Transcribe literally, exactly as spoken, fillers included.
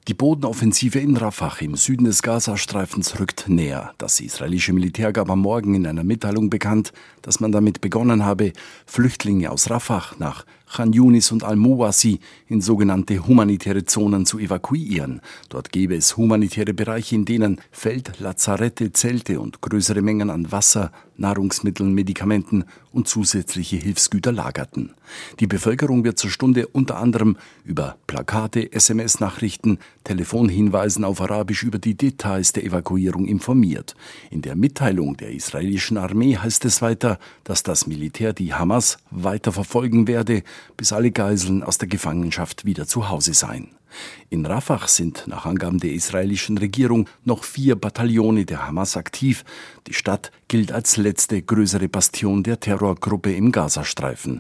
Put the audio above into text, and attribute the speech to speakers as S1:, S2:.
S1: Die Bodenoffensive in Rafah im Süden des Gazastreifens rückt näher. Das israelische Militär gab am Morgen in einer Mitteilung bekannt, dass man damit begonnen habe, Flüchtlinge aus Rafah nach Chan Yunis und Al-Mawasi in sogenannte humanitäre Zonen zu evakuieren. Dort gäbe es humanitäre Bereiche, in denen Feld-, Lazarette, Zelte und größere Mengen an Wasser, Nahrungsmitteln, Medikamenten und zusätzliche Hilfsgüter lagerten. Die Bevölkerung wird zur Stunde unter anderem über Plakate, S M S-Nachrichten, Telefonhinweisen auf Arabisch über die Details der Evakuierung informiert. In der Mitteilung der israelischen Armee heißt es weiter, dass das Militär die Hamas weiter verfolgen werde, bis alle Geiseln aus der Gefangenschaft wieder zu Hause seien. In Rafah sind nach Angaben der israelischen Regierung noch vier Bataillone der Hamas aktiv. Die Stadt gilt als letzte größere Bastion der Terrorgruppe im Gazastreifen.